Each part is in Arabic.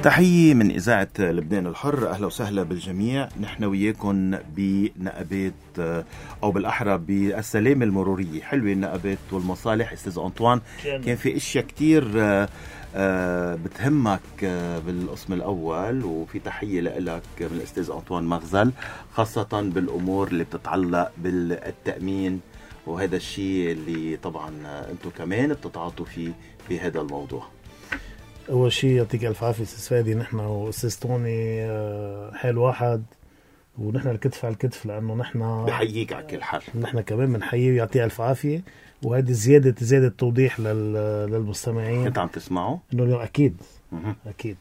تحية من إذاعة لبنان الحر، أهلا وسهلا بالجميع. نحن وياكم بنقابات أو بالأحرى بالسلامة المرورية. حلوة النقابات والمصالح أستاذ أنطوان، كان في أشياء كتير بتهمك بالقسم الأول، وفي تحية لك من الأستاذ أنطوان مغزل، خاصة بالأمور اللي بتتعلق بالتأمين، وهذا الشيء اللي طبعا أنتم كمان بتتعاطوا فيه بهذا الموضوع. أول شيء يعطيك ألف عافية أستاذ فادي، نحن وأستاذ توني حال واحد، ونحن الكتف على الكتف، لأنه نحن بحييك على كل حال. نحن كمان بنحييه ويعطيه ألف عافية، وهذه زيادة توضيح للمستمعين. أنت عم تسمعوا؟ إنه اليوم أكيد أكيد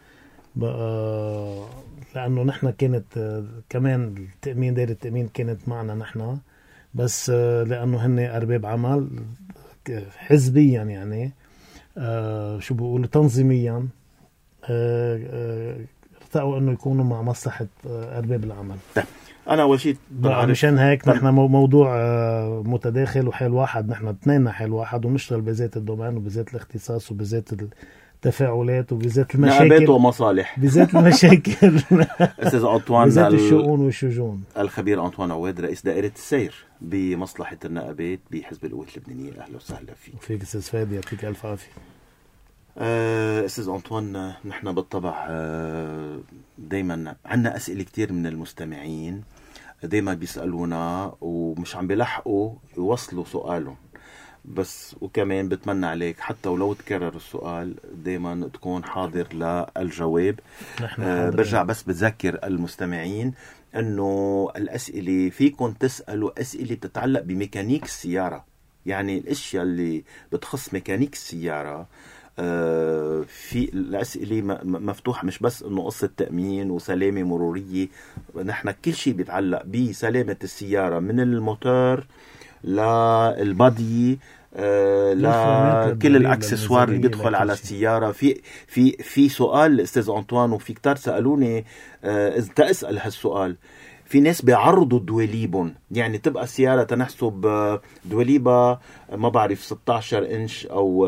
بقى، لأنه نحن كانت كمان التأمين، دايرة التأمين كانت معنا نحن، بس لأنه هن أرباب عمل حزبيا، يعني شو بيقولوا تنظيميا، ارتقوا انه يكونوا مع مصلحة ارباب العمل. انا اول شيء مشان هيك نحن موضوع متداخل وحال واحد، نحن اثنين حال واحد، ونشتغل بذات الدومين وبذات الاختصاص وبذات التفاعلات وبذات المشاكل، نقابات ومصالح، بذات المشاكل. استاذ أنطوان بذات الشؤون والشجون. الخبير أنطوان عواد، رئيس دائرة السير بمصلحة النقابات بحزب القوة اللبنانية، أهلا وسهلا فيك. فيك أستاذ فادي، يعطيك ألف عافية. أستاذ أنطوان، نحن بالطبع دايما عنا أسئلة كتير من المستمعين، دايما بيسألونا ومش عم بيلحقوا يوصلوا سؤالهم، بس وكمان بتمنى عليك حتى ولو تكرر السؤال دايما تكون حاضر للجواب. برجع بس بذكر المستمعين انه الاسئله فيكم تسالوا اسئله بتتعلق بميكانيك السياره، يعني الاشياء اللي بتخص ميكانيك السياره. في الاسئله مفتوحه، مش بس انه قصه تامين وسلامه مروريه، نحن كل شيء بيتعلق بسلامه السياره، من الموتور للبادي، لا كل الاكسسوار اللي بيدخل على السياره. في سؤال استاذ أنطوان، وفي كتار سالوني اذا اسال هالسؤال، في ناس بيعرضوا دواليبهم، يعني تبقى السياره تنحسب دواليبها ما بعرف 16 انش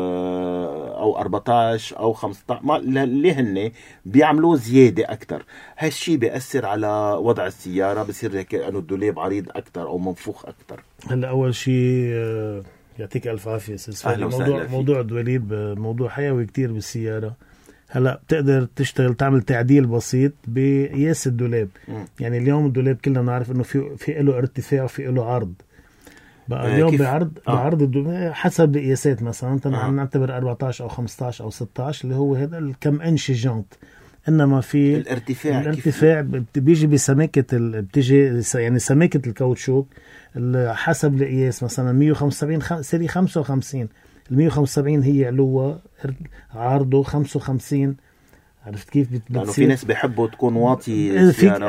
او 14 او 15، ما اللي هن بيعملوه زياده اكثر. هالشي بيأثر على وضع السياره، بصير هيك انه الدولاب عريض اكثر او منفوخ اكثر. هلا اول شيء يعطيك ألف عافية أستاذ فادي. موضوع الدواليب موضوع حيوي كتير بالسيارة. هلا بتقدر تشتغل تعمل تعديل بسيط بقياس الدولاب. يعني اليوم الدولاب كلنا نعرف انه في له ارتفاع وفي له عرض. بقى اليوم بعرض الدولاب حسب القياسات، مثلا نعتبر 14 او 15 او 16 اللي هو هذا الكم انش جانت. انما في الارتفاع بيجي بسماكه بتيجي يعني سماكه الكاوتشوك حسب القياس، مثلا 175 سيري 55، ال 175 هي علوة، عرضه 55. عرفت كيف؟ لأنه في ناس بيحبوا تكون واطي السيارة،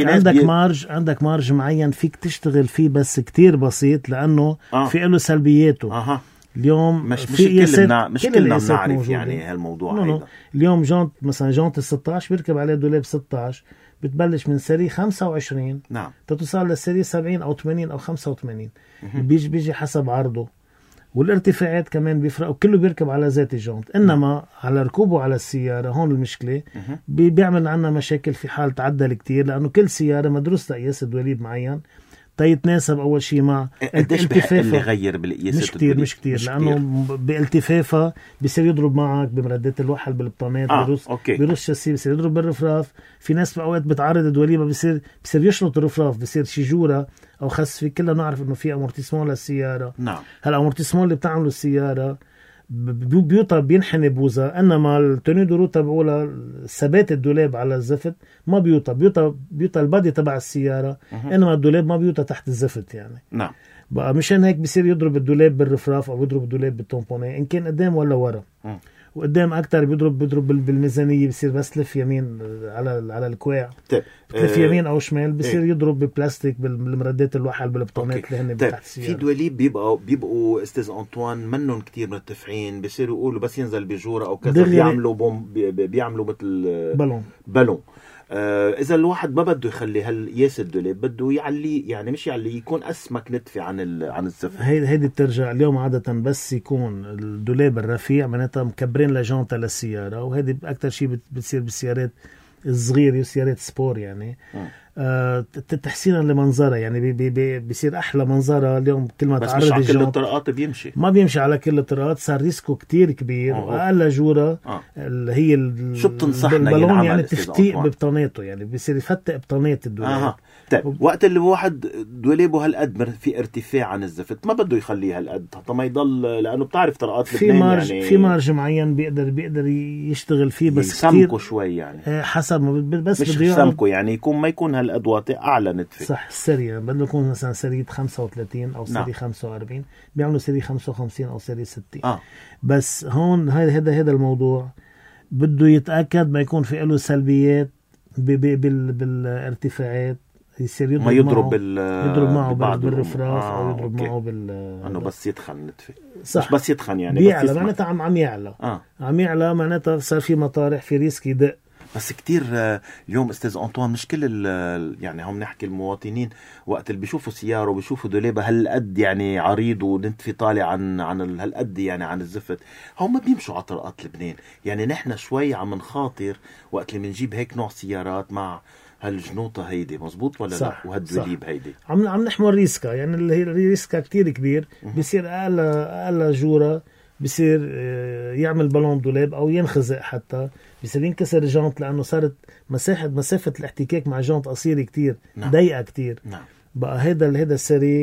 عندك مارج معين فيك تشتغل فيه، بس كتير بسيط، لأنه في له سلبياته. اليوم مش كلنا بنعرف يعني هالموضوع. اليوم جانت مثلا جانت 16 بيركب عليه دولاب 16، بتبلش من سري 25 تتصل للسري 70 أو 80 أو 85. بيجي حسب عرضه، والارتفاعات كمان بيفرق، وكله بيركب على ذات الجانت. إنما على ركوبه على السيارة هون المشكلة، بيعمل عنا مشاكل في حال تعدل كتير، لأنه كل سيارة مدروسة قياس دواليب معين تيتناسب أول شيء مع التفافة. اللي غير بالقياس مش كتير لأنه بالتفافة بيصير يضرب معك بمردات الوحل بالبطانات، بيرش شاسيه، بيصير يضرب بالرفراف. في ناس بأوقات بتعرض الدواليبة بيصير يشرط الرفراف، بيصير شجورة أو خسفي. كلنا نعرف إنه في أمورتيسمون للسيارة. هالأمورتيسمون اللي بتعمله السيارة بينحني بوزة، انما التوني دورو تبعولا ثبات الدولاب على الزفت ما بيوطى البادي تبع السيارة، انما الدولاب ما بيوطى تحت الزفت يعني. بقى مشان هيك بيصير يضرب الدولاب بالرفراف او يضرب الدولاب بالتومبوني، ان كان قدام ولا ورا. وقدام اكتر بيضرب بالميزانية، بيصير بس لف يمين على الكواع، لف يمين او شمال، بيصير يضرب ببلاستيك بالمردات الوحل بالبطانات اللي هن تحت السيارة. في دواليب بيبقوا استاذ أنطوان منهم كتير مرتفعين، بيصيروا يقولوا بس ينزل بجورة او كذا بيعملوا مثل بالون. اذا الواحد ما بده يخلي هالقياس الدولاب، بده يعلي، يعني مش يعلي، يكون اسمك نتفه عن الزفت. هيدي بترجع اليوم عاده بس يكون الدولاب الرفيع معناتها مكبرين لجانتا للسياره، وهيدي اكثر شيء بتصير بالسيارات الصغيره وسيارات سبور يعني. تحسينا لمنظرها يعني بيصير احلى منظرها اليوم كل ما تعرض بس مش على كل الطرقات بيمشي، ما بيمشي على كل الطرقات، صار ريسكو كتير كبير. واقل جوره اللي هي شو بتنصحنا البالون يعني تفتيق ببطاناته، يعني بيصير يفتق بطانات الدولاب. طيب وقت اللي واحد دولابه هالقد في ارتفاع عن الزفت، ما بده يخليه هالقد حتى ما يضل، لانه بتعرف طرقات لبنان يعني في مارج معين بيقدر يشتغل فيه، بس يسمكوا شوي يعني حسب ما بس مش يسمكوا يعني يكون ما يكون هالقد واطي، اعلى نتفه. صح. السريه بده يكون مثلا سريه 35 او سريه 45، بيعملوا سريه 55 او سريه 60. بس هون هذا الموضوع بده يتاكد ما يكون في له سلبيات بالارتفاعات، يصير يضرب معه بالرفراف او يضرب معه انه بس يدخن نتفه. صح. مش بس يدخن يعني بيعلى معناتها عم يعلى. عم يعلى معناتها صار في مطارح، في ريسك يدق. بس كتير اليوم استاذ أنطوان مش كل يعني هم نحكي المواطنين وقت اللي بيشوفوا سيارة وبيشوفوا دولابة هالقد يعني عريض ونتفي طالع عن هالقد يعني عن الزفت، هم ما بيمشوا على طرقات لبنان. يعني نحن شوي عم نخاطر وقت اللي بنجيب هيك نوع سيارات مع هالجنوطة هيدي، مزبوط ولا لا؟ وهالدوليب هيدي عم نحمل ريسكا، يعني اللي هي ريسكا كتير كبير. بيصير أقل جورة بيصير يعمل بالون دولاب او ينخزق، حتى بيصير ينكسر الجانت، لانه صارت مسافه الاحتكاك مع جانت قصيره كتير. ضيقه كتير. بقى هيدا السري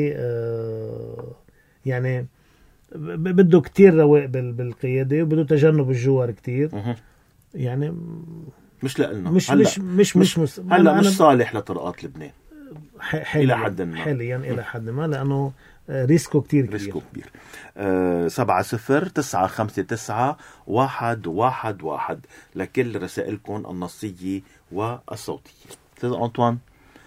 يعني بده كتير رواق بالقياده، وبده تجنب الجوار كتير. يعني مش لقلنا مش هلا مش صالح لطرقات لبنان إلى حد ما حاليا، إلى حد ما، لأنه ريسكو كتير كبير. 70-959-111 لكل رسائلكم النصية والصوتية. أستاذ أنطوان،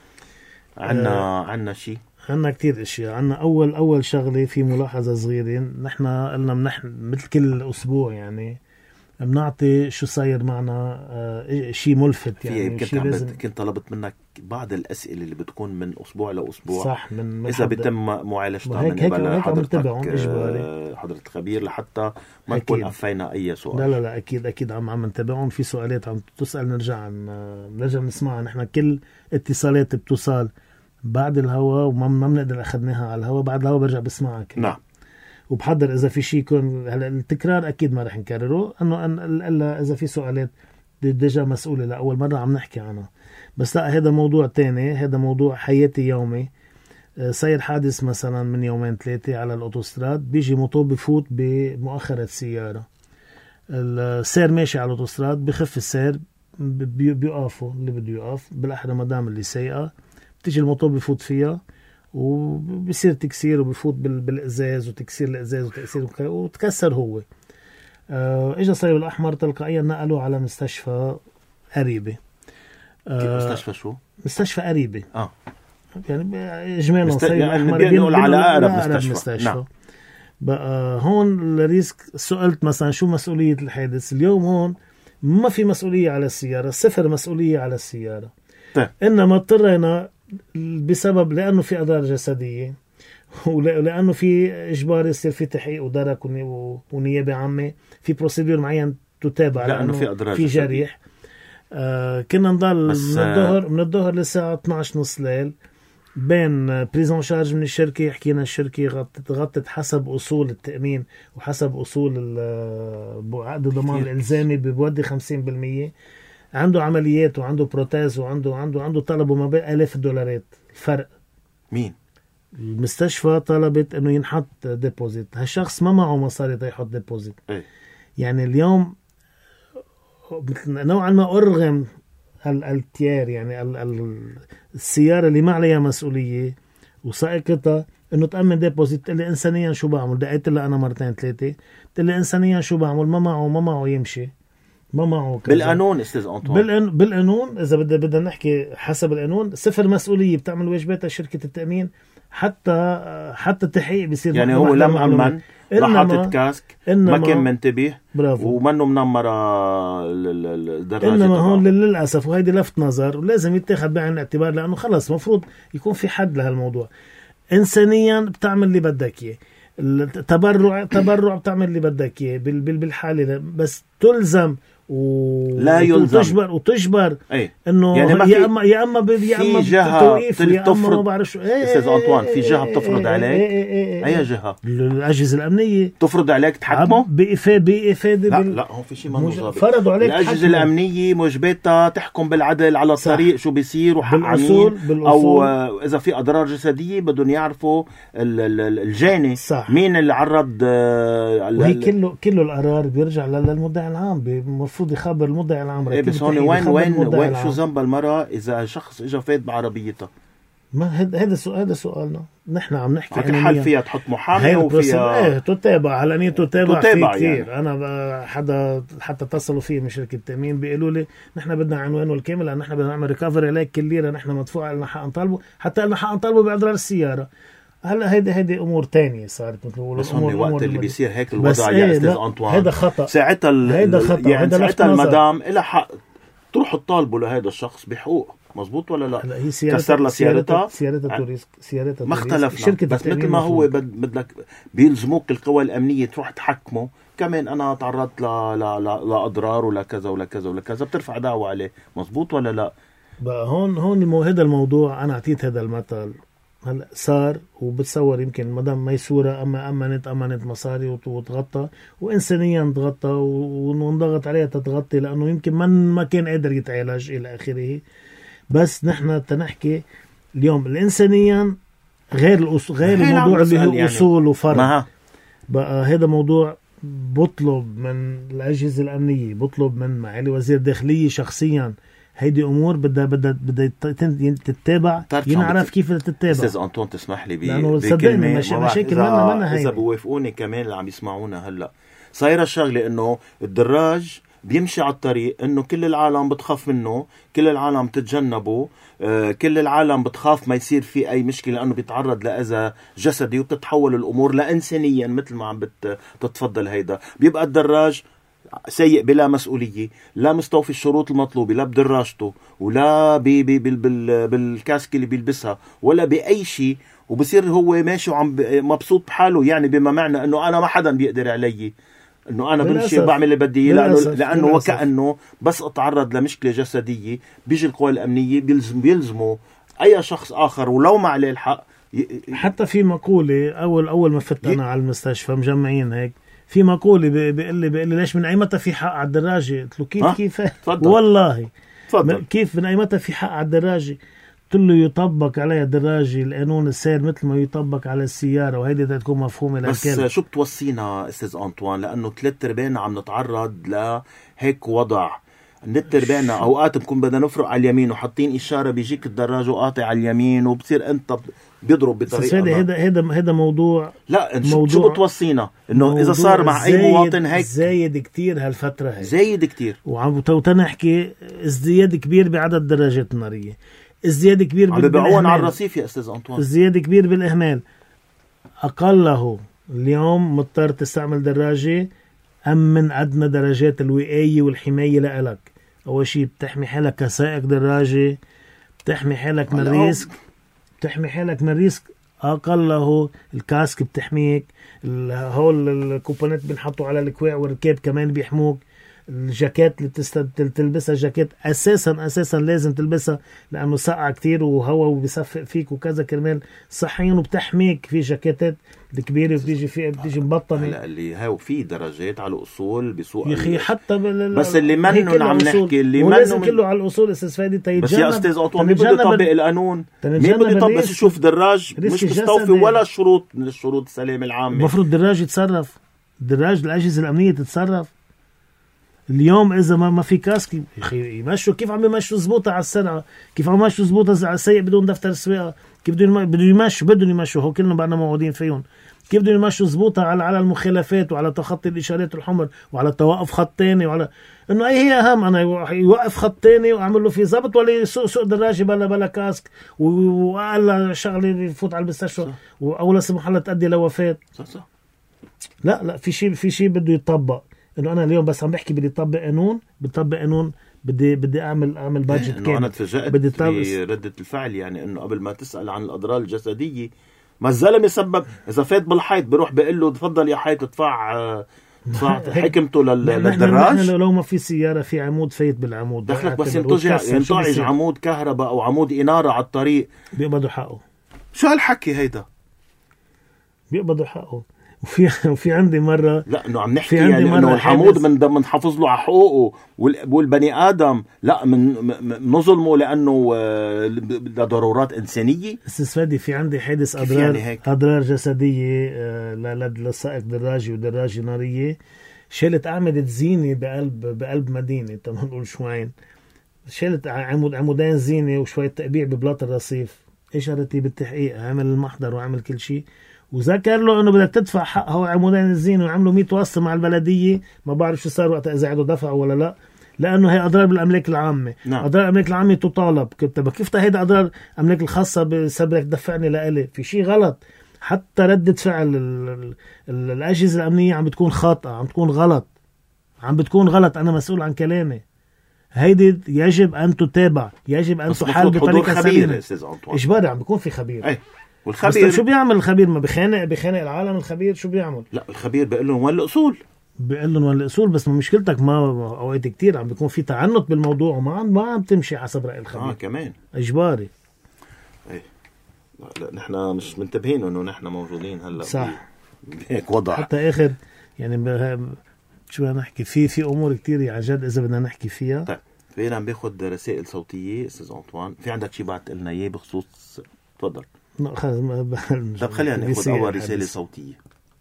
عنا شيء؟ عنا كتير اشياء. عنا اول شغله في ملاحظه صغيره. نحن قلنا مثل كل اسبوع يعني بنعطي شو صاير معنا شيء ملفت يعني. كنت طلبت منك بعض الاسئله اللي بتكون من اسبوع لاسبوع، صح، من اذا بيتم معالجتها من قبل حضرتك الخبير، لحتى ما نكون قفينا اي سؤال. لا اكيد عم نتابعهم. في سؤالات عم تسال نرجع نسمعها. نحن كل اتصالات بتوصل بعد الهوا وما بنقدر اخذناها على الهوا، بعد الهوا برجع بسمعها. نعم. وبحضر اذا في شيء يكون هلا التكرار اكيد ما رح نكرره، انه الا اذا في سؤالات ديجا مسؤوله لاول مره عم نحكي عنها. بس لا، هذا موضوع تاني، هذا موضوع حياتي يومي. صاير حادث مثلا من 2-3 على الاوتوستراد، بيجي موتور بفوت بمؤخره السياره، السير ماشي على الاوتوستراد، بخف السير، بيوقفوا اللي بده يوقف، بالاحرى مدام اللي سايقه، بتيجي الموتور بفوت فيها وبصير تكسير، وبفوت بالازاز وتكسير الازاز وتكسير وتكسر هو. اجى صايب الاحمر، تلقائيا نقلوا على مستشفى قريبه. مستشفى شو؟ مستشفى قريبه. يعني اجمالا صايب الاحمر بينقل على اقرب مستشفى. نعم. بقى هون الريسك. سألت مثلا شو مسؤوليه الحادث اليوم؟ هون ما في مسؤوليه على السياره، 0 مسؤوليه على السياره. انما اضطرينا بسبب لانه في اضرار جسديه، ولانه في اجبار يصير في تحقيق ودرك ونيابه عامه، في بروسيدور معين تتابع لانه في اضرار في جريح. كنا نضل من الظهر للساعه 12:30 ليل بين بريزون شارج من الشركه. حكينا الشركه غطت حسب اصول التامين وحسب اصول عقد الضمان الالزامي، بيودي 50%. عنده عمليات وعنده بروتاز وعنده طلبوا ما بين $1000 الفرق. مين؟ المستشفى طلبت انه ينحط ديبوزيت. هالشخص ما معه مصاري يحط ديبوزيت. يعني اليوم نوعا ما ارغم التيار، يعني السيارة اللي ما عليها مسؤولية وسائقتها انه تأمن ديبوزيت. اللي انسانيا شو بعمل؟ دقيت لها انا 2-3، اللي انسانيا شو بعمل؟ ما معه يمشي، ما معه كذا. بالقانون استاذ أنطوان، بالقانون اذا بدنا نحكي حسب القانون 0 مسؤوليه، بتعمل واجباتها شركه التامين، حتى التحقيق بيصير يعني هو لم امن راح حاطط كاسك ما كان منتبه ومنه منمرة الدراجة. إنما هون للأسف وهيدي لفت نظر ولازم يتاخد بعين الاعتبار، لأنه خلص مفروض يكون في حد لهالموضوع. إنسانيا بتعمل اللي بدك إياه، تبرع بتعمل اللي بدك إياه بالحالة، بس تلزم لا يلزم وتجبر انه يعني يا اما في جهه تفرض ما بعرف شو استاذ انطوان، في جهه بتفرض عليك. اي جهه؟ الاجهزه الامنيه تفرض عليك تحكمه بافاده. لا هون في شيء ما ظابط. فرضوا عليك الاجهزه الامنيه واجبتها تحكم بالعدل على الطريق شو بيصير وحق عمين، او اذا في اضرار جسديه بدهم يعرفوا الجاني مين اللي عرض. وهي كله القرار بيرجع للمدعي العام، المفروض يخبر المدعي العام. بس هون وين شو ذنب المرأة إذا شخص إجا فات بعربيتها؟ ما هذا سؤالنا. نحن عم نحكي على كل حال فيها تحط محامي وفيها تتابع على نية تتابع كثير يعني. أنا حتى اتصلوا فيه من شركة التأمين بيقولوا لي نحن بدنا عنوانه الكامل، لأن نحن بدنا نعمل ريكفري عليك كل ليرة نحن مدفوع لنا حق نطالبه، حتى لنا حق نطالبه بأضرار السيارة. هلا هيدي امور تانية صارت مثل ما بيقولوا. بس هون وقت اللي بيصير هيك الوضع يا استاذ انطوان هذا خطا. ساعتها يعني ساعتها المدام لها حق تروح تطالبوا لهذا الشخص بحقوق، مزبوط ولا لا؟ هي كسر لها سيارتها سيارتها ما اختلفنا، بس مثل ما هو بدك بيلزموك القوى الامنيه تروح تحكمه كمان. انا تعرضت لاضرار ولا كذا ولا كذا ولا كذا، بترفع دعوه عليه، مزبوط ولا لا؟ بقى هون هذا الموضوع انا اعطيت هذا المثل. هلا صار وبتصور يمكن مدام ميسورة أما أمنت مصاري وتغطى، وإنسانيا تغطى ونضغط عليها تتغطي، لأنه يمكن ما كان قادر يتعالج إلى آخره. بس نحن تنحكي اليوم الإنسانيا غير الموضوع اللي هو أصول وفرع. بقى هذا موضوع بطلب من الأجهزة الأمنية، بطلب من معالي وزير الداخلية شخصيا، هيدي امور بدها تتابع، ينعرف كيف تتابع. استاذ انطون تسمح لي بكلمه مشاكل منا هي اذا بوافقوني كمان اللي عم يسمعونا هلا، صايره الشغله انه الدراج بيمشي على الطريق انه كل العالم بتخاف منه، كل العالم تتجنبه، كل العالم بتخاف ما يصير في اي مشكله لانه بيتعرض لاذى جسدي، وبتتحول الامور لانسانيا مثل ما عم بتتفضل. هيدا بيبقى الدراج سيء بلا مسؤولية، لا مستوفي الشروط المطلوبة، لا بدراجته ولا بالكاسك اللي بيلبسها ولا بأي شيء، وبصير هو ماشي وعم مبسوط بحاله. يعني بما معنى أنه أنا ما حدا بيقدر علي، أنه أنا بمشي وبعمل اللي بدي، لأنه وكأنه بس أتعرض لمشكلة جسدية بيجي القوى الأمنية بيلزموا أي شخص آخر ولو ما عليه الحق. حتى في مقولة أول ما فت أنا على المستشفى مجمعين هيك، في مقولة بيقول لي ليش من أي متى في حق على الدراجة؟ قلت له كيف والله فضل. كيف من أي متى في حق على الدراجة؟ قلت له يطبق عليها الدراجة القانون السير مثل ما يطبق على السيارة، وهيدي تكون مفهومة للكل. بس شو بتوصينا أستاذ أنطوان؟ لأنه 3/4 عم نتعرض لهيك وضع. 3/4 أوقات بكون بدنا نفرق على اليمين وحاطين إشارة بيجيك الدراج وقاطع على اليمين، وبصير أنت بيضرب بطريقة. هذا موضوع. لا شو بتوصينا؟ إنه إذا صار مع أي مواطن هيك زايد كتير هالفترة هيك، زايد كتير، وعم تنحكي ازدياد كبير بعدد الدراجات النارية، ازدياد كبير بالإهمال على الرصيف يا أستاذ أنطوان، ازدياد كبير بالإهمال. أقله اليوم مضطر تستعمل دراجة أمن أدنى درجات الوقاية والحماية لإلك. أول شيء بتحمي حالك كسائق دراجة، بتحمي حالك من ريسك، بتحمي حالك من ريسك. أقله الكاسك بتحميك، هول الكوبونات بنحطوا على الكواع والركاب كمان بيحموك. الجاكيت اللي تلبسها جاكيت أساسا لازم تلبسها لأنه سقع كتير وهوا وبيصفق فيك وكذا، كرمال صحيا وبتحميك. في جاكيتات الكبيرة بتيجي مبطنة. هلا اللي هاو في درجات على الأصول بسوق يا أخي، حتى بس اللي منن عم نحكي اللي لازم كله على الأصول أستاذ فادي تيتجنب. بس يا أستاذ أطوان مين بده يطبق القانون؟ مين بده يطبق؟ بس يشوف دراج مش مستوفي ولا شروط من الشروط السلامة العامة. المفروض الدراج يتصرف، الأجهزة الأمنية تتصرف. اليوم إذا ما في كاسك يمشوا كيف عم يمشوا زبوطة على السرعة، كيف عم يمشوا زبوطة على السيء بدون دفتر سواقة، كيف بدهم يمشوا هو كلنا بعدنا موعودين فيهم. كيف بدهم يمشوا زبوطة على المخالفات وعلى تخطي الإشارات الحمر وعلى توقف خط تاني، وعلى إنه أي هي أهم أنا يوقف خط تاني وأعمل له فيه ضبط، ولا يسوق دراجة بلا كاسك وأقل شغلة يفوت على المستشفى، وأول سمح الله تؤدي لوفاة. صح. لا في شيء بده يطبق. انه انا اليوم بس عم بحكي بدي اطبق قانون بدي اعمل باجت كامل. انا تفاجأت بردة الفعل، يعني انه قبل ما تسأل عن الاضرار الجسدية ما الزلمه سبب اذا فات بالحيط بيروح بيقول له تفضل يا حيط ادفع حكمته للدراج. لو ما في سياره في عمود فايت بالعمود دخلك بس ينطعج عمود كهرباء او عمود اناره على الطريق بيقبضوا حقه. شو هالحكي هيدا؟ بيقبضوا حقه. وفي عندي مرة لا انه عم نحكي يعني انه الحمود من حافظ له على حقوقه والبني ادم لا من نظلمه لانه لضرورات انسانيه. استفادي في عندي حادث اضرار جسديه لسائق دراجه ودراجه ناريه، شالت اعمده زينه بقلب مدينه تمام نقول شوين، شالت عمودين زينه وشويه تقبيع ببلاط الرصيف. اجرتي بالتحقيق، عمل المحضر وعمل كل شيء وذكر له انه بدك تدفع حق هو عمودين الزينه، وعملوا 100 وصل مع البلديه. ما بعرف شو صار وقت اذا عدوا دفعوا ولا لا، لانه هي اضرار بالاملاك العامه. نعم. اضرار الاملاك العامه تطالب. كيف هيدا اضرار املاك الخاصه بسببك دفعني لإلي؟ في شيء غلط. حتى ردة فعل الاجهزه الامنيه عم بتكون خاطئه، عم بتكون غلط. انا مسؤول عن كلامي. هيدي يجب ان تتابع، يجب ان تحال بطريقه سليمه. اجباري عم بيكون في خبير. والخبير شو بيعمل؟ الخبير ما بخانق العالم. الخبير شو بيعمل؟ لا الخبير بيقول لهم وين الاصول، بس مشكلتك ما اوقات كتير عم بيكون في تعنت بالموضوع وما عم تمشي حسب رأي الخبير. كمان اجباري. لا نحن مش منتبهين انه نحن موجودين هلا صح هيك وضع. حتى اخر يعني شو بدنا نحكي في امور كتير عن جد اذا بدنا نحكي فيها. طيب فينا عم باخد رسائل صوتيه استاذ أنطوان. في عندك شيء بعد لنا اياه بخصوص؟ تفضل. طب خلينا ناخذ اول رساله صوتيه.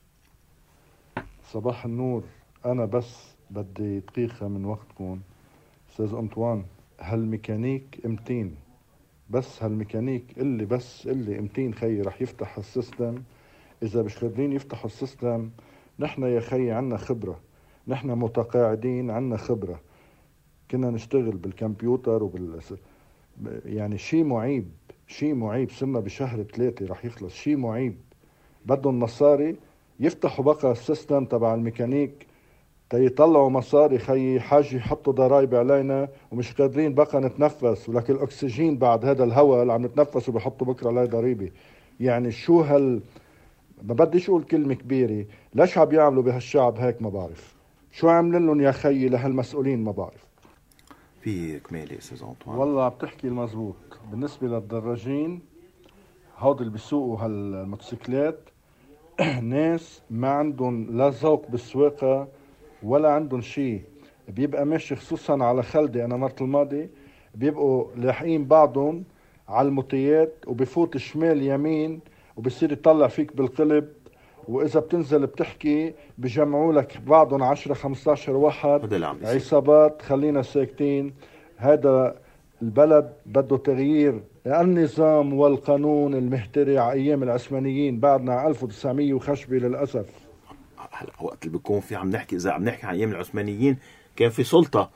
صباح النور، انا بس بدي دقيقه من وقتكم استاذ أنطوان. هالميكانيك امتين، بس هالميكانيك اللي امتين خي رح يفتح السيستم. اذا مش قادرين يفتحوا السيستم، نحن يا خي عنا خبره، نحن متقاعدين عنا خبره، كنا نشتغل بالكمبيوتر يعني شيء معيب. صرنا بشهر 3 رح يخلص. شيء معيب. بدهم مصاري يفتحوا بقى السيستم تبع الميكانيك تيطلعوا مصاري خي. حاجة يحطوا ضرائب علينا ومش قادرين بقى نتنفس، ولكن الأكسجين بعد هذا الهواء اللي عم نتنفس وبيحطوا بكرة عليه ضريبة. يعني شو ما بديش أقول كلمة كبيرة. ليش عم يعملوا بهالشعب هيك؟ ما بعرف شو عاملين لهم يا خي لهالمسؤولين. ما بعرف. في كمالي استاذ أنطوان. والله عم تحكي المزبوط. بالنسبة للدراجين هود اللي بيسوقوا هالموتوسيكلات ناس ما عندهم لا ذوق بالسواقة ولا عندهم شيء. بيبقى ماشي خصوصا على خلدي، انا مرت الماضي بيبقوا لاحقين بعضهم على المطيات وبفوت شمال يمين وبصير يطلع فيك بالقلب، واذا بتنزل بتحكي بجمعوا لك بعضهم 10-15 واحد عصابات. خلينا ساكتين. هذا البلد بده تغيير. النظام والقانون المهترع ايام العثمانيين، بعدنا 1900 وخشبه للاسف. هلا وقت اللي بيكون في عم نحكي، اذا عم نحكي عن ايام العثمانيين كان في سلطه.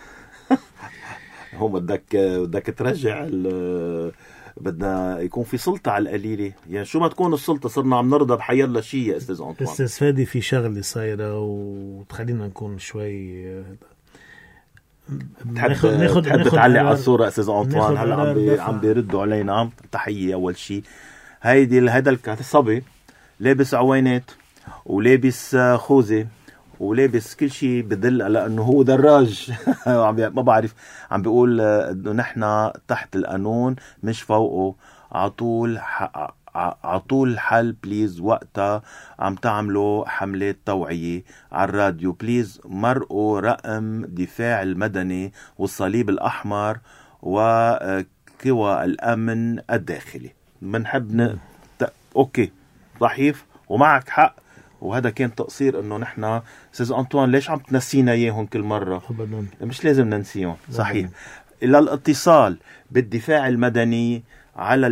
هو بدك ترجع بدنا يكون في سلطه على القليله. يعني شو ما تكون السلطه صرنا عم نرضى بحيالله شيء يا استاذ أنطوان. استاذ فادي في شغله صايره وتخلينا نكون شوي تحب تعلق على الصورة أستاذ أنطوان. هلا عم بيردوا علينا. تحية أول شيء. هيدا الصبي لابس عوينات ولابس خوذة ولابس كل شيء بدل على أنه هو دراج. ما بعرف. عم بيقول أنه نحن تحت القانون مش فوقه. عطول حل بليز. وقتها عم تعملوا حملات توعية على الراديو بليز. مرقوا رقم دفاع المدني والصليب الأحمر وكوى الأمن الداخلي. منحب أوكي ضحيف ومعك حق. وهذا كان تقصير انه نحن استاذ أنطوان ليش عم تنسينا اياهم كل مرة؟ مش لازم ننسيهم. صحيح. الى الاتصال بالدفاع المدني على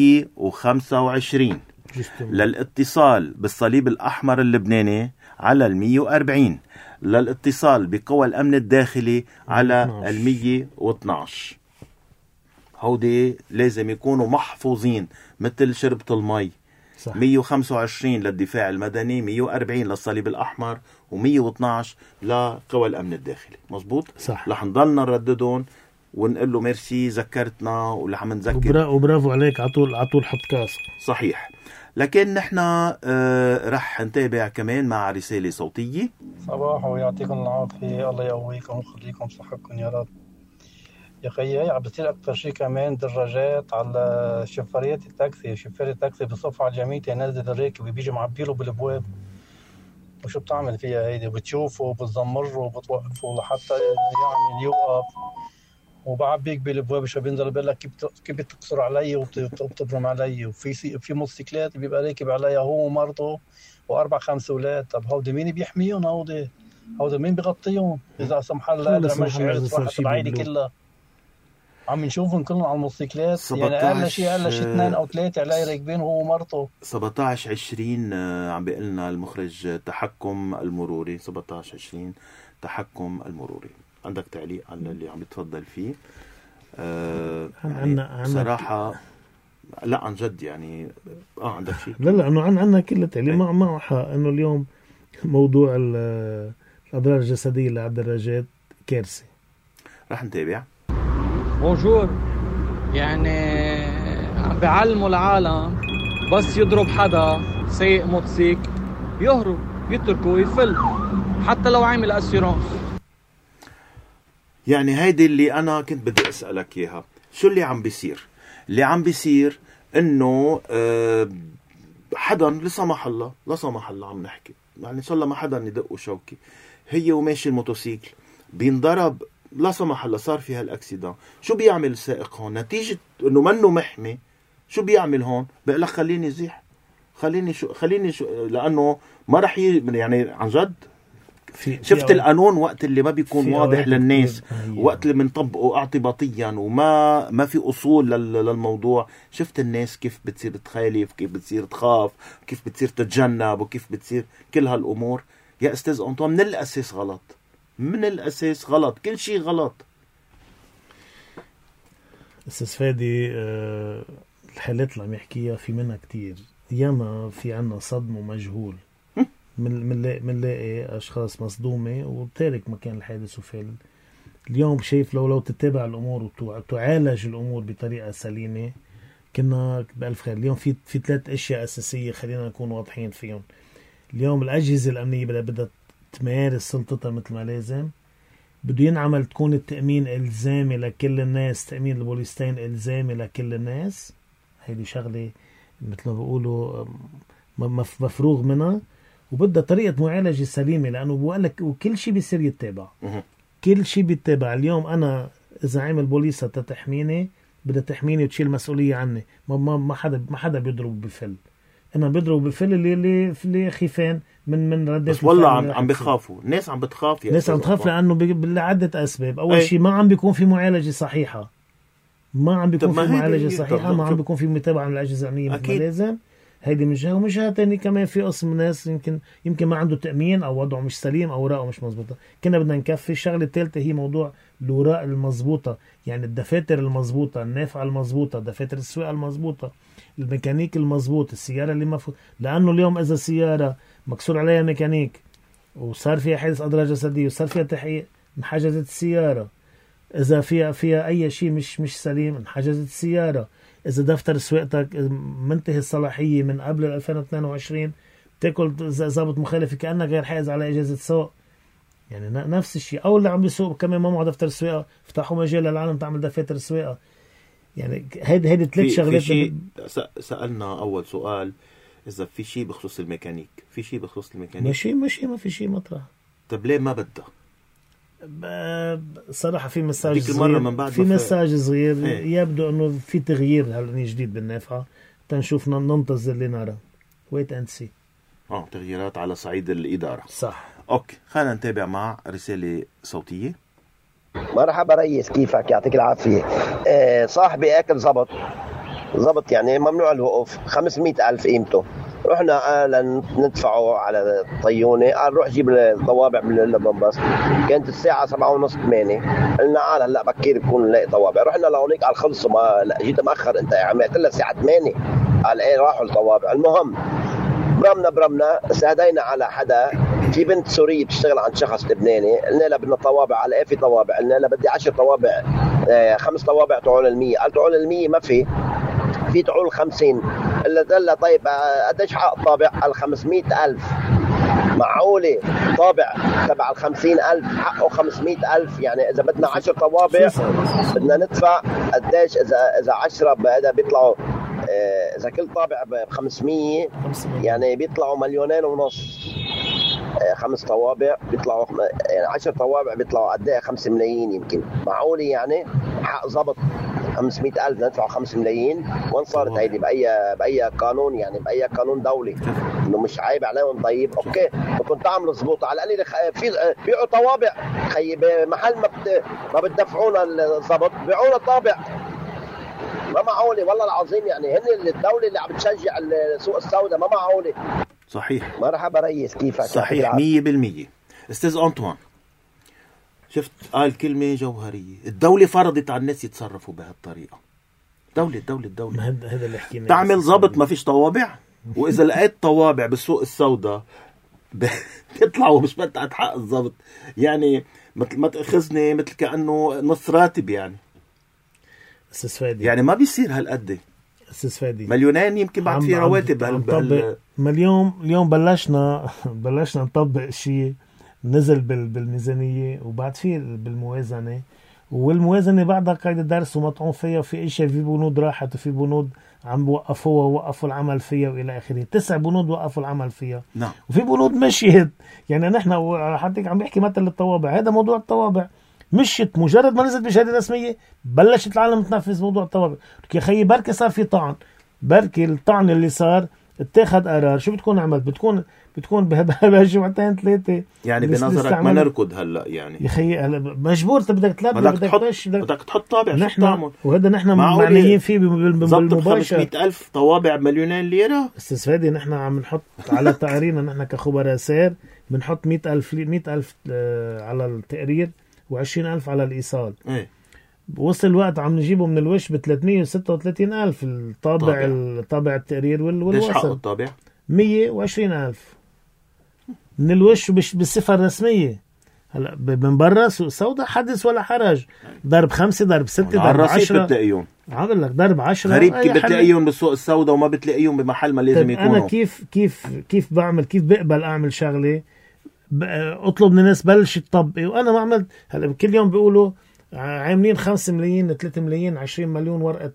125. للاتصال بالصليب الأحمر اللبناني على 140. للاتصال بقوى الأمن الداخلي على 112. هودي لازم يكونوا محفوظين مثل شربة المي. صح. 125 للدفاع المدني، 140 للصليب الأحمر، و112 لقوى الأمن الداخلي. مزبوط؟ صح. رح نضلنا نرددهم ونقول له ميرسي ذكرتنا ورح نذكر وبرافو عليك عطول حط كاس. صحيح. لكن نحن رح نتابع كمان مع رسالة صوتية. صباح ويعطيكم العافية، الله يقويكم ويخليكم صحتكم يا رب. يا خيي عم بتصير أكثر شيء كمان دراجات على شفاريات التاكسي، شفار التاكسي بصف على الجميع ينزل الراكب وبيجي معبيله بالابواب. وشو بتعمل فيها هيدي؟ بتشوفه وبتزمره وبتوقفه لحتى يعني يوقف، وبعبيك بالابواب شو بينزل بيقول لك كيف بتكسر علي وبتبرم علي. وفي موتوسيكلات بيبقى راكب عليها هو ومرته و4-5 اولاد. طب هودي مين بيحميهم؟ هودي مين بيغطيهم اذا سمح الله قادر مشي واحد بعيني كلها عم نشوفهم كلهم على الموتوسيكلات. يعني اقل شيء 2 أو 3 علي راكبين هو ومرته. 17-20 عم بيقلنا المخرج تحكم المروري. 17-20 تحكم المروري. عندك تعليق على اللي عم يتفضل فيه؟ يعني صراحة لا عن جد يعني عندك شيء؟ لا انه عندنا كل تعليق مع حق انه اليوم موضوع الأضرار الجسدية اللي على الدراجات كارثة. رح نتابع. بونجور. يعني عم بيعلموا العالم بس يضرب حدا سايق موتوسيكل يهرب يتركه ويفل حتى لو عامل اسيرانس. يعني هيدي اللي أنا كنت بدي أسألك إياها. شو اللي عم بيصير؟ اللي عم بيصير إنه حدا لا سمح الله عم نحكي يعني إن شاء الله ما حدا يدقوا شوكي، هي وماشي الموتوسيكل بينضرب لا سمح الله، صار في هالأكسيدان. شو بيعمل السائق هون؟ نتيجة إنه منه محمي شو بيعمل هون؟ بيقول لك خليني زيح، خليني شو لأنه ما رح يعني عن جد شفت القانون وقت اللي ما بيكون واضح للناس، وقت اللي بنطبقه اعتباطيا وما في أصول للموضوع. شفت الناس كيف بتصير تخالف، كيف بتصير تخاف، كيف بتصير تتجنب، وكيف بتصير كل هالأمور. يا أستاذ أنطوان من الأساس غلط، كل شيء غلط. أستاذ فادي الحالات اللي عم يحكيها في منها كتير، ياما في عنا صدم ومجهول. منلاقي أشخاص مصدومة وتارك مكان الحادث وفعل. اليوم شايف لو تتابع الأمور وتعالج الأمور بطريقة سليمة كنا بألف خير. اليوم في 3 أشياء أساسية خلينا نكون واضحين فيهم. اليوم الأجهزة الأمنية بدها تمارس سلطتها مثل ما لازم. بده ينعمل تكون التأمين إلزامي لكل الناس، تأمين البوليستين إلزامي لكل الناس. هيدي شغلة مثل ما بيقولوا مفروغ منها، وبدها طريقة معالجة سليمة، لأنه بقولك وكل شيء بيصير يتابع. كل شيء بيتابع. اليوم أنا إذا عامل بوليسة تحميني بدها تحميني وتشيل مسؤولية عني. ما حدا بيضرب بفل. أنا بيضرب بفل اللي خيفان من ردات. بس والله عم بيخافوا. الناس عم بتخاف. الناس عم تخاف لأنه لعدة أسباب. أول شيء ما عم بيكون في معالجة صحيحة. ما عم بيكون في معالجة صحيحة. ما عم بيكون في متابعة من الأجهزة الأمنية مثل ما لازم. هيدي من جهة. ومن جهة تاني كمان في قسم ناس يمكن ما عنده تأمين أو وضعه مش سليم أو أوراقه مش مزبوطة. كنا بدنا نكفي. الشغلة الثالثة هي موضوع الأوراق المزبوطة، يعني الدفاتر المزبوطة، النافعة المزبوطة، دفاتر السواقة المزبوطة، الميكانيك المزبوط، السيارة اللي مفروض. لأنه اليوم إذا سيارة مكسور عليها ميكانيك وصار فيها حادث أضرار جسدية وصار فيها تحقيق انحجزت السيارة. إذا فيها أي شيء مش سليم انحجزت السيارة. إذا دفتر سواقتك منتهي الصلاحية من قبل 2022 تاكل ضابط مخالفة كأنك غير حائز على إجازة سواق. يعني نفس الشيء. أو اللي عم بيسوق كمان ما معه دفتر سواقة فتحوا مجال للعالم تعمل دفاتر سواقة. يعني هيدي 3 شغلات. سألنا أول سؤال إذا في شيء بخصوص الميكانيك. ماشي ما في شيء مطرح. طب ليه ما بدها؟ صراحة في مساج صغير يبدو أنه في تغيير هلا جديد بالنافعة. تنشوف ننتظر لنرى. ويت أند سي. تغييرات على صعيد الإدارة. صح. أوكي خلينا نتابع مع رسالة صوتية. مرحبا ريس، كيفك؟ يعطيك العافية. صاحبي أكل زبط يعني ممنوع الوقوف. 500,000 قيمته. رحنا ندفعه على الطيونة. قال روح جيب الطوابع من اللبنبس. كانت الساعة 7:30-8. قلنا هلا بكير بكون نلاقي طوابع. رحنا لهونيك قال خلصوا. ما جيت مأخر انت يا عمي. قلت له الساعة 8. على ايه راحوا الطوابع. المهم برمنا سادينا على حدا، في بنت سورية بتشتغل عند شخص لبناني، قلنا لها بدنا طوابع. على ايه في طوابع؟ قلنا لها بدي 10 طوابع 5 طوابع تعول 100. قال تعول 100 ما في تعول 50. قلت لها طيب قديش حق طابع؟ قال 500,000. معقولة طابع تبع 50,000 حقه 500,000؟ يعني إذا بدنا 10 طوابع بدنا ندفع قديش؟ إذا 10 هذا بيطلعوا إذا كل طابع ب500 يعني بيطلعوا 2,500,000. 5 طوابع بيطلعوا يعني 10 طوابع بيطلعوا قد ايه؟ 5 ملايين يمكن. معقولة يعني حق ضبط 500,000 ندفعوا 5 ملايين؟ وين صارت هيدي؟ بأي قانون؟ يعني بأي قانون دولي؟ انه مش عيب عليهم؟ طيب اوكي بدكم تعملوا زبوط على القليل. في بيعوا طوابع خيي بمحل ما بتدفعونا الضبط بيعونا طابع. ما معقولة والله العظيم. يعني هن الدولة اللي عم تشجع السوق السوداء. ما معقولة. صحيح. مرحبا ريس، كيفك؟ صحيح 100%. استاذ أنطوان، شفت قال كلمة جوهرية. الدولة فرضت على الناس يتصرفوا بهالطريقة. دولة هذا اللي حكينا. تعمل ضبط ما فيش طوابع، وإذا لقيت طوابع بالسوق السوداء بيطلعوا مش بدها حق الضبط. يعني ما تأخذني مثل كأنه نص راتب يعني. أستاذ فادي يعني ما بيصير هالقد. أستاذ فادي مليونين يمكن بعد في رواتب ما اليوم بلشنا نطبق شيء نزل بالميزانية وبعد في بالموازنة، والموازنة بعدها قاعدة درس ومطعون فيها، وفي اشياء في بنود راحت وفي بنود عم وقفوا العمل فيها والى اخره. 9 بنود وقفوا العمل فيها. نعم. وفي بنود مشيت. يعني نحن حتى عم بحكي مثل الطوابع، هذا موضوع الطوابع مشت مجرد ما نزلت بشهادة رسمية بلشت العالم تنفذ موضوع الطوابع. يا خيي بركي صار في طعن، بركي الطعن اللي صار اتخذ قرار. شو بتكون عملت؟ بتكون بهالجمعتين 3 يعني بنظرك ما نركض هلا يعني يا خيي مجبور. بدك تلبي بدك تحط طابع. نحن وهذا نحن معنيين فيه بالمباشر. 500,000 طوابع ب2,000,000 ليرة. استاذ فادي نحن عم نحط على تقاريرنا نحن كخبراء سير بنحط 100,000 على التقرير و20,000 على الإيصال. ايه وصل الوقت عم نجيبه من الوش ب336,000 الطابع التقرير والوصل. ليش حق الطابع؟ 120,000 من الوش بالصفة الرسمية. هلا من برا سوق سوداء حدث ولا حرج. ضرب 5 ضرب 6 ضرب 10 بتلاقيهم. عقول لك ضرب 10 غريب كيف بتلاقيهم بالسوق السوداء وما بتلاقيهم بمحل ما لازم يكونوا. أنا كيف بعمل، كيف بقبل أعمل شغلة أطلب من الناس بلش تطبق وأنا ما عملت. هلا كل يوم بيقولوا عاملين 5 ملايين 3 ملايين 20 مليون ورقة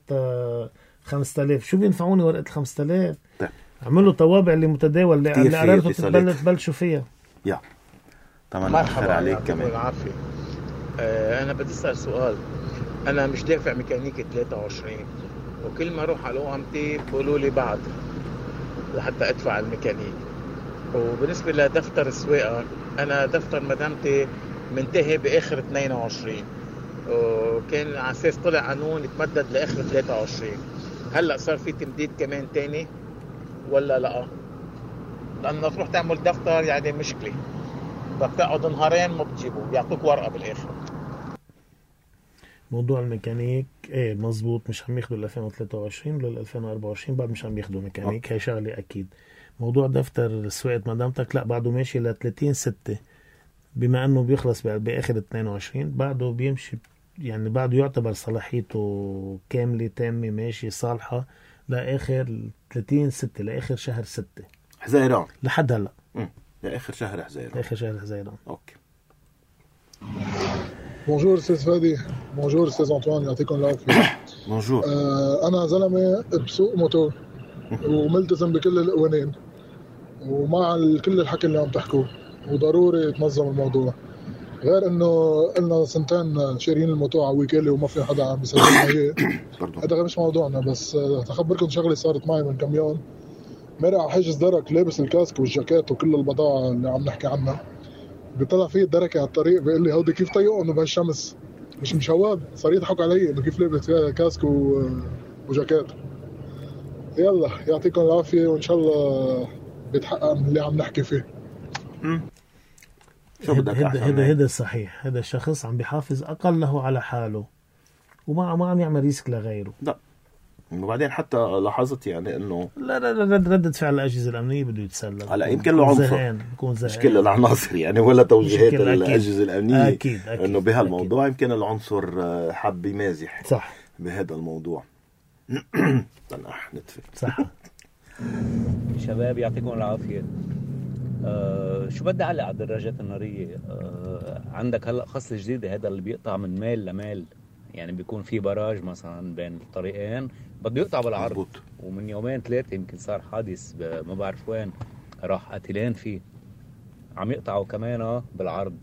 5,000. شو بينفعوني ورقة 5,000؟ عملوا طوابع اللي متداول اللي قررتوا تبلشوا فيها. يا طبعا خير عليك كمان. أنا بدي أسأل سؤال. أنا مش دافع ميكانيكي 23 وكل ما أروح على OMT بقولوا لي بعد لحتى أدفع الميكانيك. وبالنسبة لدفتر السواقة أنا دفتر مدامتي منتهي بآخر 22 وكان على أساس طلع قانون يتمدد لآخر 23. هلأ صار في تمديد كمان تاني ولا لا؟ لأنه تروح تعمل دفتر يعني مشكلة، بدك تقعد نهارين ما بتجيبه، بيعطوك ورقة بالآخر. موضوع الميكانيك ايه مزبوط، مش عم ياخدوا 2023 ولا 2024 بعد مش عم ياخدوا ميكانيك. هي شغلة أكيد. موضوع دفتر سواقة مدامتك لا بعده ماشي ل 30/6 بما أنه بيخلص بآخر 22 بعده بيمشي، يعني بعده يعتبر صلاحيته كاملة تامة ماشي صالحة لآخر 30/6 لآخر شهر 6 حزيران لحد هلا. لآخر شهر حزيران. لآخر شهر حزيران. أوكي. بونجور استاذ فادي. بونجور استاذ أنطوان، يعطيكم العافية. بونجور. أنا زلمة بسوق موتور وملتزم بكل القوانين ومع كل الحكي اللي عم تحكوه، وضروري يتنظم الموضوع. غير انه قلنا 2 سنين شاريين الموتور على وكالة وما في حدا عم يسلمنا اياه. هذا مش موضوعنا، بس تخبركم شغله صارت معي من كم يوم. مرق على حاجز درك لابس الكاسك والجاكيت وكل البضاعة اللي عم نحكي عنها. بيطلع فيه الدركة على الطريق بيقول لي هودي كيف طيقوا بهالشمس؟ مش مشواب. صار يضحك علي انه كيف لابس كاسك وجاكيت. يلا يعطيكم العافية وإن شاء الله بيتحقق من اللي عم نحكي فيه. شو بدك هذا صحيح. هذا الشخص عم بيحافظ أقله على حاله وما عم يعمل ريسك لغيره. لا وبعدين حتى لاحظت يعني انه لا ردة فعل الاجهزه الامنيه بده يتسلل. هلا يمكن له عنصر مش كل العناصر يعني ولا توجيهات الاجهزه الامنيه أكيد. انه بهالموضوع يمكن العنصر حب يمازح صح بهذا الموضوع. نتفق صح. شباب يعطيكم العافيه. شو بدي اعلق على الدراجات الناريه. عندك هلا خصله جديده، هذا اللي بيقطع من ميل لميل، يعني بيكون في براج مثلا بين الطريقين بده يقطع بالعرض مزبوط. ومن يومين 3 يمكن صار حادث ما بعرف وين، راح قتيلين فيه عم يقطعوا كمان بالعرض.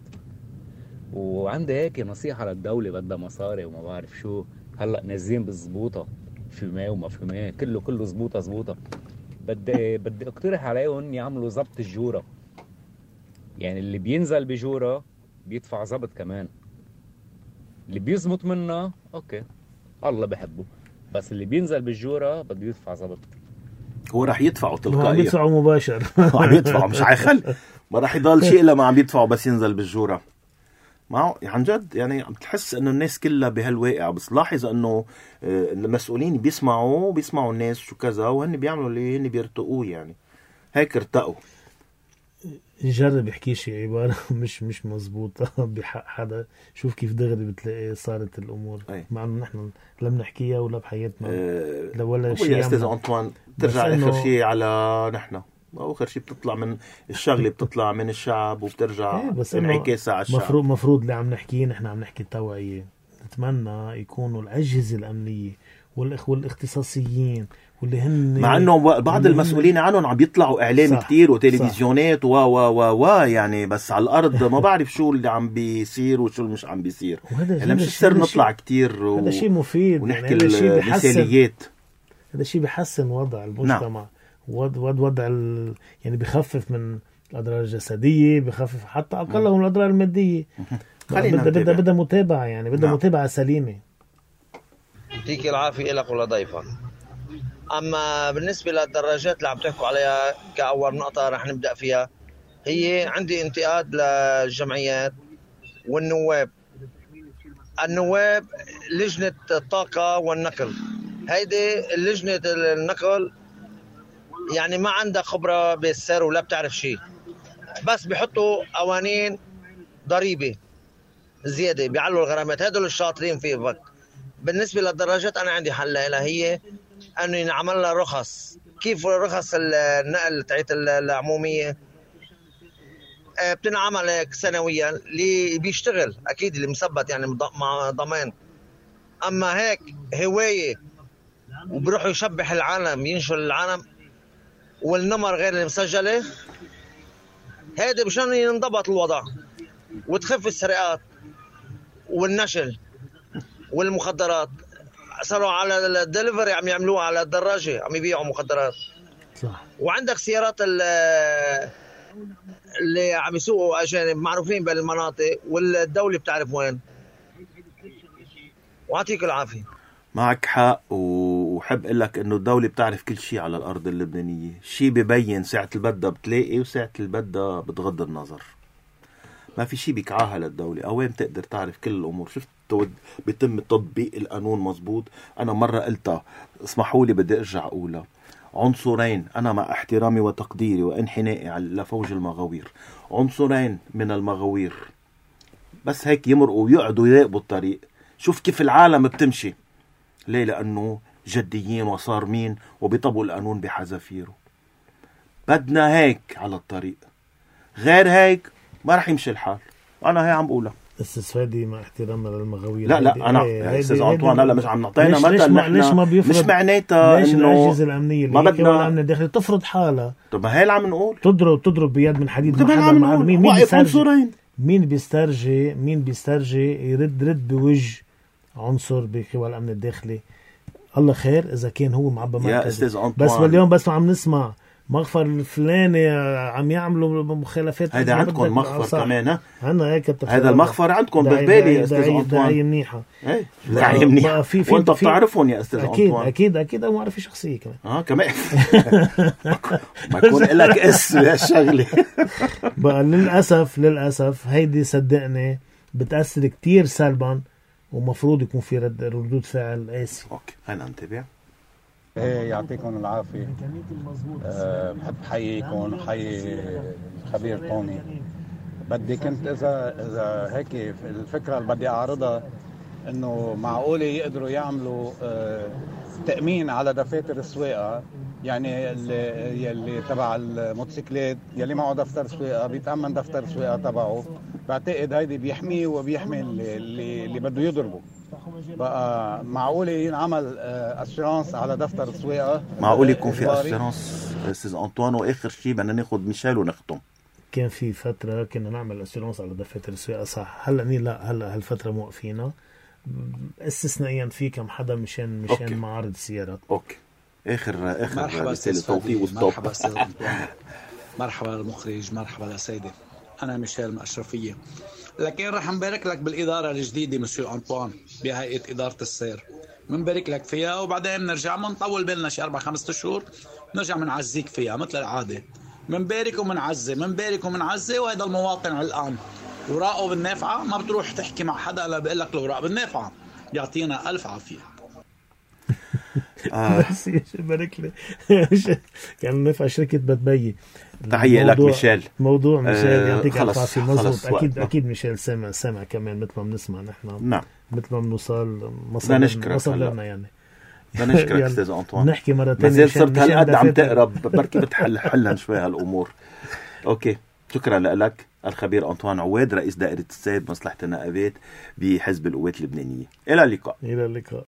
وعندي هيك نصيحه للدوله، بدها مصاري وما بعرف شو، هلا نازلين بالزبوطه فيماه وما فيماه، كله زبوطه. بدي اقترح عليهم يعملوا ضبط الجوره، يعني اللي بينزل بجوره بيدفع ضبط كمان، اللي بيزمط منه اوكي الله بحبه، بس اللي بينزل بالجوره بده يدفع ضبط. هو راح يدفعه تلقائيا، عم يدفعه مباشر عم يدفعه مش حيخل، ما راح يضل شيء الا ما عم يدفعه بس ينزل بالجوره. ما عن جد يعني عم تحس انه الناس كلها بهالواقع، بس لاحظ انه المسؤولين بيسمعوا الناس شو كذا، وهن بيعملوا اللي هن بيرتقوه، يعني هيك ارتقوا. جرب يحكي شيء عبارة مش مزبوطة بحق حدا، شوف كيف دغري بتلاقي صارت الأمور أي. مع أنه نحن لا بنحكيها ولا بحياتنا لا ولا شيء. يا أستاذ أنطوان ترجع آخر شيء على نحن، آخر شيء بتطلع من الشغلة بتطلع من الشعب وبترجع انعكاس على الشعب. مفروض اللي عم نحكيه نحن عم نحكي توعية. نتمنى يكونوا الأجهزة الأمنية والاختصاصيين واللي هن، مع انه بعض المسؤولين عنهم عم يطلعوا اعلام كتير وتلفزيونات و يعني بس على الارض ما بعرف شو اللي عم بيصير وشو اللي مش عم بيصير. يعني مش صار نطلع كتير هذا شيء مفيد ونحكي يعني المثاليات. هذا شيء بيحسن وضع المجتمع. نعم. وضع يعني بيخفف من الاضرار الجسديه، بيخفف حتى اقلهم من الاضرار الماديه. بدها متابعه، يعني بدها متابعه سليمه. يعطيك العافيه لك ولضيفك. أما بالنسبة للدراجات اللي عم تحكوا عليها كأول نقطة رح نبدأ فيها، هي عندي انتقاد للجمعيات والنواب. النواب لجنة الطاقة والنقل، هيدي لجنة النقل يعني ما عندها خبرة بالسير ولا بتعرف شيء، بس بيحطوا قوانين ضريبة زيادة، بيعلوا الغرامات، هدول الشاطرين في بك. بالنسبة للدراجات أنا عندي حل لها، هي أنه ينعمل لها رخص. كيف رخص النقل تاعت العمومية؟ بتنعمل سنويا اللي بيشتغل، أكيد اللي مثبت يعني مع ضمان. أما هيك هواية وبروحوا يشبح العالم، ينشر العالم والنمر غير المسجلة، هيدا مشان ينضبط الوضع وتخف السرقات والنشل والمخدرات. صاروا على الدليفري عم يعملوها على الدراجة، عم يبيعوا مخدرات. صح. وعندك سيارات اللي عم يسوقوا أجانب معروفين بالمناطق والدولة بتعرف وين. وعطيك العافية. معك حق، وحب اقول لك انه الدولة بتعرف كل شيء على الارض اللبنانية. شيء ببين ساعة البدة بتلاقي وساعة البدة بتغض النظر. ما في شيء بيكعاها للدولة، أوين بتقدر تعرف كل الأمور. شفت بيتم تطبيق القانون مزبوط. أنا مرة قلتها، اسمحوا لي بدي أرجع أقولها. عنصرين، أنا مع احترامي وتقديري وانحنائي لفوج المغاوير، عنصرين من المغاوير بس هيك يمرقوا ويقعدوا يراقبوا الطريق. شوف كيف العالم بتمشي. ليه؟ لأنه جديين وصارمين وبيطبقوا القانون بحذافيره. بدنا هيك على الطريق، غير هيك ما رح يمشي الحال. أنا هي عم بقولها. استفادي مع احترامنا للمغاوير. لا أنا يا أستاذ أنطوان هلا مش عم نعطينا مثل. ليش ما بيفرض؟ مش معناتها ليش الأجهزة الأمنية ما بدنا والأمن الداخلي تفرض حالها؟ طب ما هي اللي عم نقول. تضرب بيد من حديد. طب مين بيسترجي يرد بوجه عنصر بقوى الأمن الداخلي؟ الله خير إذا كان هو معبى مركزي. بس واليوم بس عم نسمع مغفر الفلاني عم يعملوا مخالفات. هذا عندكم مغفر كمان؟ ها عنا هيك هذا المغفر عندكم بالبالي يا استاذ أنطوان. داعي منيحة. داعي منيحة. وانت بتعرفهم يا استاذ أنطوان. اكيد معرفة شخصية كمان. كمان ما يكون لك اسم يا شغلة. بقى للأسف هيدي صدقني بتأثر كتير سلبا، ومفروض يكون في ردود فعل قاسي. اوكي هنا نتابع. ايه يعطيكم العافيه. بحب حييكم وحيي الخبير طوني. بدي كنت اذا هيك الفكره اللي بدي اعرضها انه معقوله يقدروا يعملوا تامين على دفاتر السواقه، يعني اللي تبع الموتوسيكلات يلي معه دفتر سواقه بيتامن دفتر السواقه تبعه. بعتقد هيدي بيحميه وبيحمي اللي بده يضربه. بقى معقول ينعمل اسيرانس على دفتر السواقه؟ معقول يكون في اسيرانس استاذ انطوان؟ واخر شيء بدنا ناخذ ميشيل ونختم. كان في فتره كنا نعمل اسيرانس على دفاتر السواقه صح. هلا لا، هلا هالفتره موقفينها استثنائيا في كم حدا مشان معارض السيارات. اوكي. اخر مرحبا رساله توفيق وستوب. مرحبا استاذ انطوان، مرحبا للمخرج، مرحبا لسيدي. انا ميشيل من اشرفيه، لكن رح نبارك لك بالاداره الجديده مسيو انطوان بهيئه اداره السير. منبارك لك فيها وبعدين بنرجع منطول بالنا شي 4-5 اشهر نرجع منعزيك فيها مثل العاده. منبارك ومنعزي وهذا المواطن علقان وراقه بالنافعه، ما بتروح تحكي مع حدا الا بقول لك الوراق بالنافعه. يعطينا الف عافيه. بس يبارك لي. كان نفع شركة بتبي. تحية لك ميشيل. موضوع ميشيل يعطيك الف عافية. مظبوط. اكيد ميشيل سامع كمان مثل ما بنسمع نحن. نعم. مثل ما بنوصل مصر لنا يعني. بدنا نشكرك استاذ انطوان. نحكي مرة ثانية. ما زال صرت هالقد عم تقرب، بركي بتحلن شوي هالامور. اوكي، شكرا لك الخبير أنطوان عواد، رئيس دائرة السيد مصلحة النقابات بحزب القوات اللبنانية. إلى اللقاء.